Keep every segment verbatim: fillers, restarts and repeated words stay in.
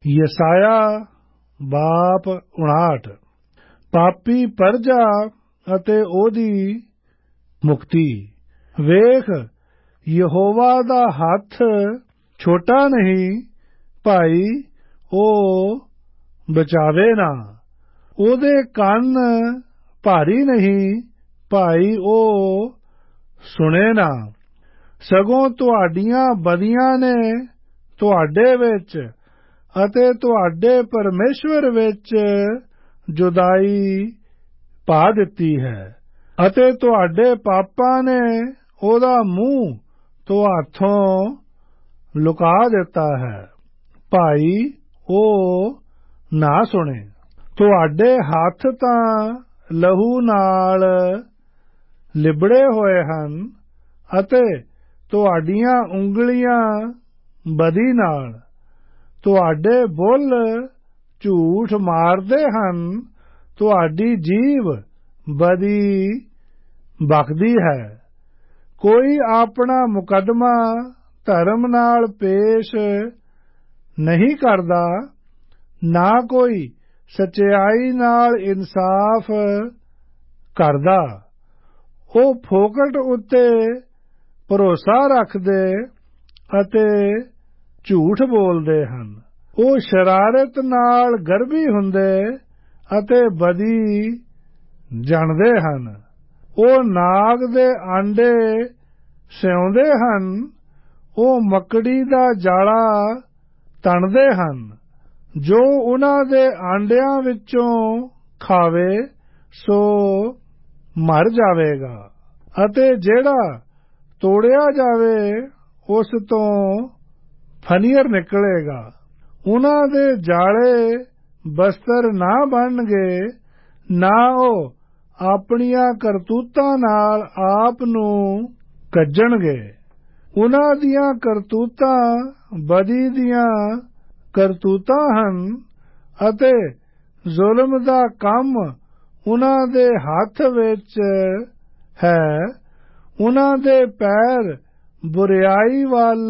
ਯਸਾਇਆ ਬਾਪ ਉਣਾਹਠ। ਪਾਪੀ ਪਰਜਾ ਅਤੇ ਉਹਦੀ ਮੁਕਤੀ। ਵੇਖ, ਯਹੋਵਾ ਦਾ ਹੱਥ ਛੋਟਾ ਨਹੀਂ, ਭਾਈ ਉਹ ਬਚਾਵੇ ਨਾ। ਉਹਦੇ ਕੰਨ ਭਾਰੀ ਨਹੀਂ, ਭਾਈ ਉਹ ਸੁਣੇ ਨਾ। ਸਗੋਂ ਤੁਹਾਡੀਆਂ ਬਦੀਆਂ ਨੇ ਤੁਹਾਡੇ ਵਿੱਚ ਅਤੇ ਤੁਹਾਡੇ ਪਰਮੇਸ਼ਵਰ ਵਿੱਚ ਜੁਦਾਈ ਪਾ ਦਿੱਤੀ ਹੈ, ਅਤੇ ਤੁਹਾਡੇ ਪਾਪਾਂ ਨੇ ਉਹਦਾ ਮੂੰਹ ਤੁਹਾਥੋਂ ਲੁਕਾ ਦਿੱਤਾ ਹੈ, ਭਾਈ ਉਹ ਨਾ ਸੁਣੇ। ਤੁਹਾਡੇ ਹੱਥ ਤਾਂ ਲਹੂ ਨਾਲ ਲਿਬੜੇ ਹੋਏ ਹਨ ਅਤੇ ਤੁਹਾਡੀਆਂ ਉਂਗਲੀਆਂ ਬਦੀ ਨਾਲ। ਤੁਹਾਡੇ ਬੁੱਲ ਝੂਠ ਮਾਰਦੇ ਹਨ, ਤੁਹਾਡੀ ਜੀਭ ਬਦੀ ਬਕਦੀ ਹੈ। ਕੋਈ ਆਪਣਾ ਮੁਕੱਦਮਾ ਧਰਮ ਨਾਲ ਪੇਸ਼ ਨਹੀਂ ਕਰਦਾ, ਨਾ ਕੋਈ ਸਚਾਈ ਨਾਲ ਇਨਸਾਫ ਕਰਦਾ। ਉਹ ਫੋਕਟ ਉੱਤੇ ਭਰੋਸਾ ਰੱਖਦੇ ਅਤੇ ਝੂਠ ਬੋਲਦੇ ਹਨ। ਉਹ ਸ਼ਰਾਰਤ ਨਾਲ ਗਰਬੀ ਹੁੰਦੇ ਅਤੇ ਬਦੀ ਜਾਣਦੇ ਹਨ। ਉਹ ਨਾਗ ਦੇ ਆਂਡੇ ਸਿਉਂਦੇ ਹਨ, ਉਹ ਮੱਕੜੀ ਦਾ ਜਾਲਾ ਤਣਦੇ ਹਨ। ਜੋ ਉਨ੍ਹਾਂ ਦੇ ਆਂਡਿਆਂ ਵਿੱਚੋਂ ਖਾਵੇ ਸੋ ਮਰ ਜਾਵੇਗਾ, ਅਤੇ ਜਿਹੜਾ ਤੋੜਿਆ ਜਾਵੇ ਉਸ ਤੋਂ ਫਨੀਅਰ ਨਿਕਲੇਗਾ। ਉਨ੍ਹਾਂ ਦੇ ਜਾਲੇ ਬਸਤਰ ਨਾ ਬਣਨਗੇ, ਨਾ ਉਹ ਆਪਣੀਆਂ ਕਰਤੂਤਾਂ ਨਾਲ ਆਪ ਨੂੰ ਕੱਜਣਗੇ। ਉਨ੍ਹਾਂ ਦੀਆਂ ਕਰਤੂਤਾਂ ਬਦੀ ਦੀਆਂ ਕਰਤੂਤਾਂ ਹਨ, ਅਤੇ ਜ਼ੁਲਮ ਦਾ ਕੰਮ ਉਨ੍ਹਾਂ ਦੇ ਹੱਥ ਵਿੱਚ ਹੈ। ਉਨ੍ਹਾਂ ਦੇ ਪੈਰ ਬੁਰਿਆਈ ਵੱਲ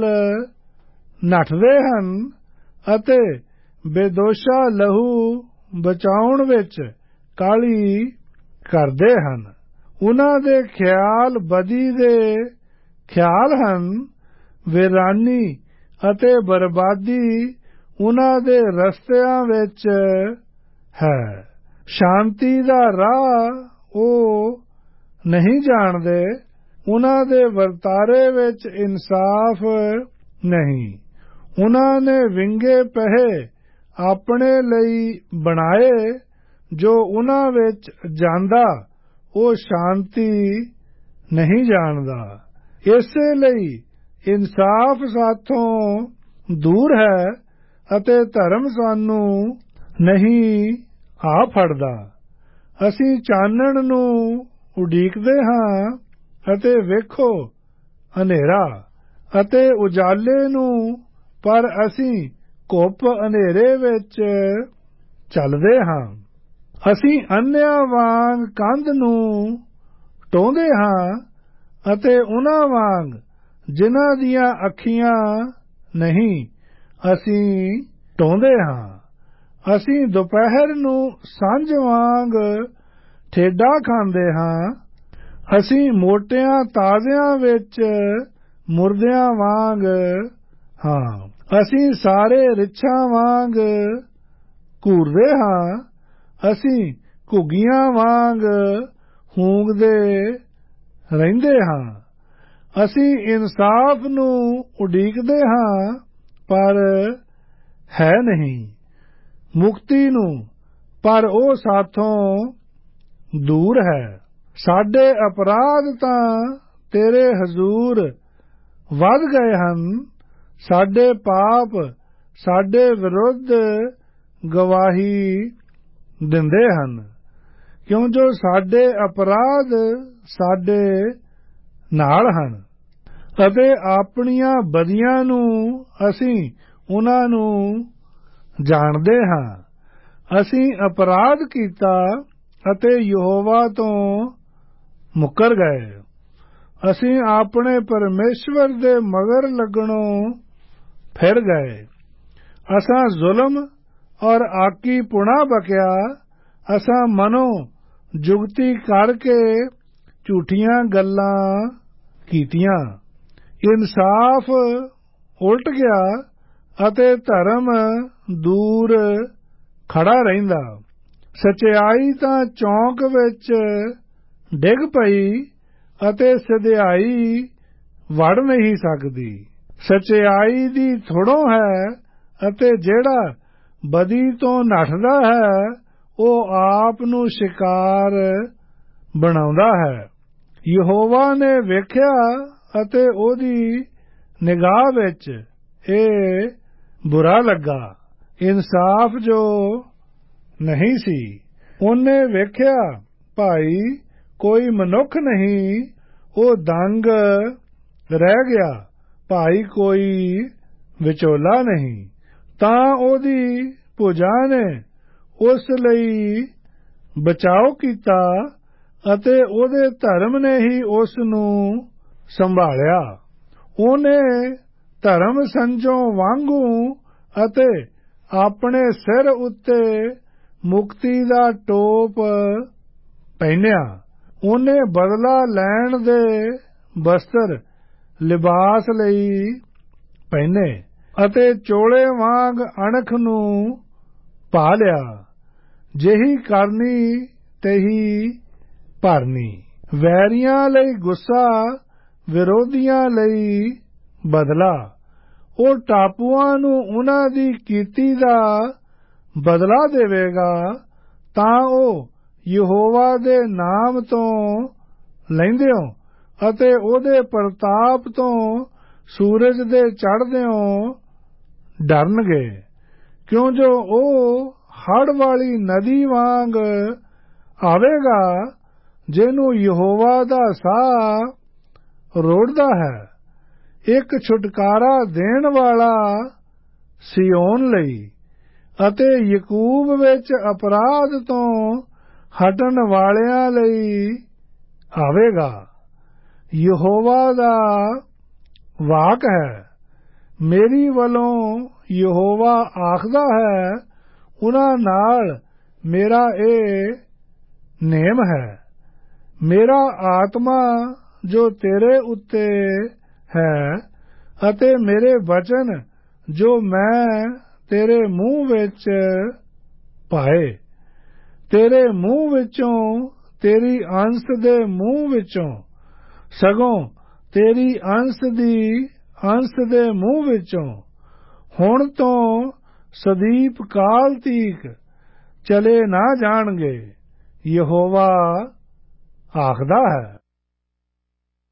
ਨੱਠਦੇ ਹਨ ਅਤੇ ਬੇਦੋਸ਼ਾ ਲਹੂ ਬਚਾਉਣ ਵਿੱਚ ਕਾਹਲੀ ਕਰਦੇ ਹਨ। ਉਨ੍ਹਾਂ ਦੇ ਖਿਆਲ ਬਦੀ ਦੇ ਖਿਆਲ ਹਨ, ਵੀਰਾਨੀ ਅਤੇ ਬਰਬਾਦੀ ਉਨ੍ਹਾਂ ਦੇ ਰਸਤਿਆਂ ਵਿੱਚ ਹੈ। ਸ਼ਾਂਤੀ ਦਾ ਰਾਹ ਉਹ ਨਹੀਂ ਜਾਣਦੇ, ਉਨ੍ਹਾਂ ਦੇ ਵਰਤਾਰੇ ਵਿੱਚ ਇਨਸਾਫ ਨਹੀਂ। ਉਨ੍ਹਾਂ ਨੇ ਵਿੰਗੇ ਪਹੇ ਆਪਣੇ ਲਈ ਬਣਾਏ, ਜੋ ਉਨ੍ਹਾਂ ਵਿੱਚ ਜਾਂਦਾ ਉਹ ਸ਼ਾਂਤੀ ਨਹੀਂ ਜਾਣਦਾ। ਇਸੇ ਲਈ ਇਨਸਾਫ ਸਾਥੋਂ ਦੂਰ ਹੈ ਅਤੇ ਧਰਮ ਸਾਨੂੰ ਨਹੀਂ ਆ ਫੜਦਾ। ਅਸੀਂ ਚਾਨਣ ਨੂੰ ਉਡੀਕਦੇ ਹਾਂ ਅਤੇ ਵੇਖੋ ਹਨੇਰਾ, ਅਤੇ ਉਜਾਲੇ ਨੂੰ, ਪਰ ਅਸੀਂ ਘੁੱਪ ਹਨੇਰੇ ਵਿੱਚ ਚੱਲਦੇ ਹਾਂ। ਅਸੀਂ ਅੰਨ੍ਹਿਆਂ ਵਾਂਗ ਕੰਧ ਨੂੰ ਟੋਹਦੇ ਹਾਂ, ਅਤੇ ਉਨ੍ਹਾਂ ਵਾਂਗ ਜਿਨ੍ਹਾਂ ਦੀਆਂ ਅੱਖੀਆਂ ਨਹੀਂ ਅਸੀਂ ਟੋਹਦੇ ਹਾਂ। ਅਸੀਂ ਦੁਪਹਿਰ ਨੂੰ ਸਾਂਝ ਵਾਂਗ ਠੇਡਾ ਖਾਂਦੇ ਹਾਂ। ਅਸੀਂ ਮੋਟਿਆਂ ਤਾਜ਼ਿਆਂ ਵਿੱਚ ਮੁਰਦਿਆਂ ਵਾਂਗ ਹਾਂ। ਅਸੀਂ ਸਾਰੇ ਰਿੱਛਾਂ ਵਾਂਗ ਘੂਰਦੇ ਹਾਂ। ਅਸੀਂ ਘੁੱਗੀਆਂ ਵਾਂਗ ਹੂੰਗਦੇ ਰਹਿੰਦੇ ਹਾਂ। ਅਸੀਂ ਇਨਸਾਫ ਨੂੰ ਉਡੀਕਦੇ ਹਾਂ, ਪਰ ਹੈ ਨਹੀਂ, ਮੁਕਤੀ ਨੂੰ, ਪਰ ਉਹ ਸਾਥੋਂ ਦੂਰ ਹੈ। ਸਾਡੇ ਅਪਰਾਧ ਤਾਂ ਤੇਰੇ ਹਜ਼ੂਰ ਵਧ ਗਏ ਹਨ, ਸਾਡੇ ਪਾਪ ਸਾਡੇ ਵਿਰੁੱਧ ਗਵਾਹੀ ਦਿੰਦੇ ਹਨ, ਕਿਉਂ ਜੋ ਸਾਡੇ ਅਪਰਾਧ ਸਾਡੇ ਨਾਲ ਹਨ, ਅਤੇ ਆਪਣੀਆਂ ਬਦੀਆਂ ਨੂੰ ਅਸੀਂ ਉਨ੍ਹਾਂ ਨੂੰ ਜਾਣਦੇ ਹਾਂ। ਅਸੀਂ ਅਪਰਾਧ ਕੀਤਾ ਅਤੇ ਯਹੋਵਾ ਤੋਂ ਮੁੱਕਰ ਗਏ। ਅਸੀਂ ਆਪਣੇ ਪਰਮੇਸ਼ਵਰ ਦੇ ਮਗਰ ਲੱਗਣੋਂ ਫਿਰ ਗਏ ਅਸਾਂ ਜ਼ੁਲਮ ਔਰ ਆਕੀ ਪੁਣਾ ਬਕਿਆ, ਅਸਾਂ ਮਨੋਂ ਜੁਗਤੀ ਕਰਕੇ ਝੂਠੀਆਂ ਗੱਲਾਂ ਕੀਤੀਆਂ। ਇਨਸਾਫ ਉਲਟ ਗਿਆ ਅਤੇ ਧਰਮ ਦੂਰ ਖੜਾ ਰਹਿੰਦਾ। ਸਚਾਈ ਤਾਂ ਚੌਂਕ ਵਿੱਚ ਡਿੱਗ ਪਈ ਅਤੇ ਸਿਧਾਈ ਵੜ ਨਹੀਂ ਸਕਦੀ। ਸਚਾਈ ਦੀ ਥੋੜੋਂ ਹੈ ਅਤੇ ਜਿਹੜਾ ਬਦੀ ਤੋਂ ਨੱਠਦਾ ਹੈ ਉਹ ਆਪ ਨੂੰ ਸ਼ਿਕਾਰ ਬਣਾਉਂਦਾ ਹੈ। ਯਹੋਵਾ ਨੇ ਵੇਖਿਆ ਅਤੇ ਉਹਦੀ ਨਿਗਾਹ ਵਿੱਚ ਇਹ ਬੁਰਾ ਲੱਗਾ। ਇਨਸਾਫ ਜੋ ਨਹੀਂ ਸੀ। ਉਹਨੇ ਵੇਖਿਆ ਭਾਈ ਕੋਈ ਮਨੁੱਖ ਨਹੀਂ, ਉਹ ਦੰਗ ਰਹਿ ਗਿਆ, ਭਾਈ ਕੋਈ ਵਿਚੋਲਾ ਨਹੀਂ। ਤਾਂ ਉਹਦੀ ਭੁਜਾ ਨੇ ਉਸ ਲਈ ਬਚਾਓ ਕੀਤਾ ਅਤੇ ਉਹਦੇ ਧਰਮ ਨੇ ਹੀ ਉਸ ਨੂੰ ਸੰਭਾਲਿਆ। ਉਹਨੇ ਧਰਮ ਸੰਜੋਂ ਵਾਂਗੂ ਅਤੇ ਆਪਣੇ ਸਿਰ ਉੱਤੇ ਮੁਕਤੀ ਦਾ ਟੋਪ ਪਹਿਨਿਆ। ਉਹਨੇ ਬਦਲਾ ਲੈਣ ਦੇ ਬਸਤਰ ਲਿਬਾਸ ਲਈ ਪਹਿਨੇ ਅਤੇ ਚੋਲੇ ਵਾਂਗ ਅਣਖ ਨੂੰ ਪਾ ਲਿਆ। ਜਿਹੀ ਕਰਨੀ ਤੇਹੀ ਭਰਨੀ। ਵੈਰੀਆਂ ਲਈ ਗੁੱਸਾ, ਵਿਰੋਧੀਆਂ ਲਈ ਬਦਲਾ। ਉਹ ਟਾਪੂਆਂ ਨੂੰ ਉਹਨਾਂ ਦੀ ਕੀਤੀ ਦਾ ਬਦਲਾ ਦੇਵੇਗਾ ਤਾਂ ਉਹ ਯਹੋਵਾ ਦੇ ਨਾਮ ਤੋਂ ਲੈਂਦਿਓ ਅਤੇ ਉਹਦੇ ਪ੍ਰਤਾਪ ਤੋਂ ਸੂਰਜ ਦੇ ਚੜ੍ਹਦਿਓਂ ਡਰਨਗੇ। ਕਿਉਂ ਜੋ ਉਹ ਹੜ੍ਹ ਵਾਲੀ ਨਦੀ ਵਾਂਗ ਆਵੇਗਾ ਜਿਹਨੂੰ ਯਹੋਵਾ ਦਾ ਸਾਹ ਰੋੜਦਾ ਹੈ। ਇੱਕ ਛੁਟਕਾਰਾ ਦੇਣ ਵਾਲਾ ਸਿਯੋਨ ਲਈ ਅਤੇ ਯਕੂਬ ਵਿੱਚ ਅਪਰਾਧ ਤੋਂ ਹਟਣ ਵਾਲਿਆਂ ਲਈ ਆਵੇਗਾ। ਯਹੋਵਾ ਦਾ ਵਾਕ ਹੈ। ਮੇਰੀ ਵੱਲੋਂ ਯਹੋਵਾ ਆਖਦਾ ਹੈ, ਉਹਨਾਂ ਨਾਲ ਮੇਰਾ ਇਹ ਨੇਮ ਹੈ। ਮੇਰਾ ਆਤਮਾ ਜੋ ਤੇਰੇ ਉੱਤੇ ਹੈ ਅਤੇ ਮੇਰੇ ਵਚਨ ਜੋ ਮੈਂ ਤੇਰੇ ਮੂੰਹ ਵਿੱਚ ਪਾਏ, ਤੇਰੇ ਮੂੰਹ ਵਿੱਚੋਂ, ਤੇਰੀ ਅੰਸ ਦੇ ਮੂੰਹ ਵਿੱਚੋਂ, ਸਗੋਂ ਤੇਰੀ ਅੰਸ ਦੀ ਅੰਸ ਦੇ ਮੂੰਹ ਵਿੱਚੋਂ, ਹੁਣ ਤੋਂ ਸਦੀਪ ਕਾਲ ਤੀਕ ਚਲੇ ਨਾ ਜਾਣਗੇ, ਯਹੋਵਾ ਆਖਦਾ ਹੈ।